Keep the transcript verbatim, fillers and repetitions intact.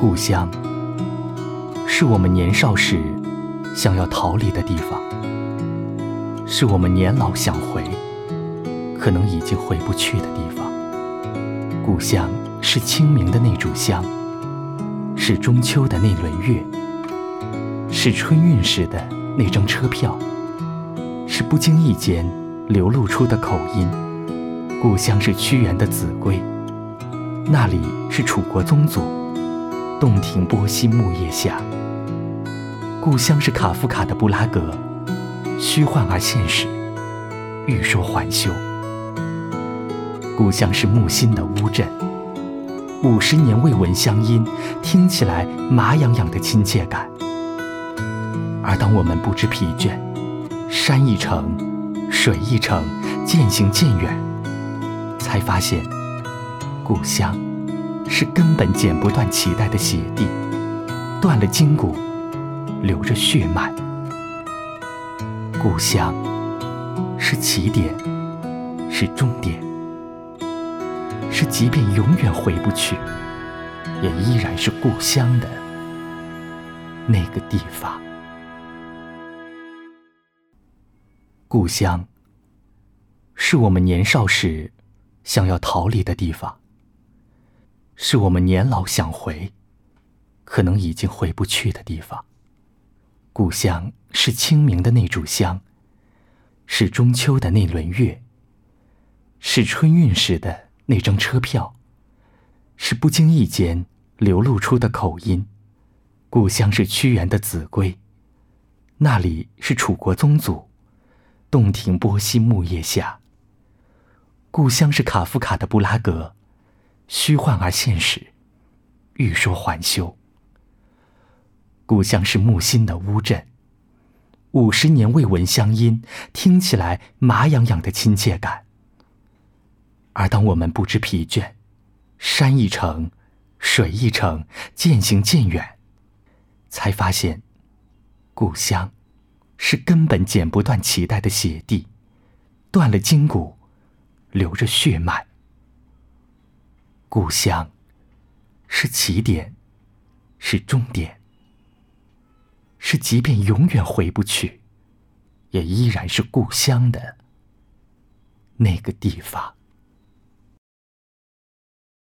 故乡是我们年少时想要逃离的地方，是我们年老想回，可能已经回不去的地方。故乡是清明的那炷香，是中秋的那轮月，是春运时的那张车票，是不经意间流露出的口音。故乡是屈原的子规，那里是楚国宗族，洞庭波兮木叶下。故乡是卡夫卡的布拉格，虚幻而现实，欲说还休。故乡是木心的乌镇，五十年未闻乡音，听起来麻痒痒的亲切感。而当我们不知疲倦，山一程，水一程，渐行渐远，才发现故乡是根本剪不断脐带的鞋地，断了筋骨，流着血脉。故乡是起点，是终点，是即便永远回不去，也依然是故乡的那个地方。故乡是我们年少时想要逃离的地方，是我们年老想回，可能已经回不去的地方。故乡是清明的那炷香，是中秋的那轮月，是春运时的那张车票，是不经意间流露出的口音。故乡是屈原的子规，那里是楚国宗族，洞庭波兮木叶下。故乡是卡夫卡的布拉格，虚幻而现实，欲说还休。故乡是木心的乌镇，五十年未闻乡音，听起来麻痒痒的亲切感。而当我们不知疲倦，山一程，水一程，渐行渐远，才发现故乡是根本剪不断脐带的鞋地，断了筋骨，流着血脉。故乡是起点，是终点，是即便永远回不去，也依然是故乡的那个地方。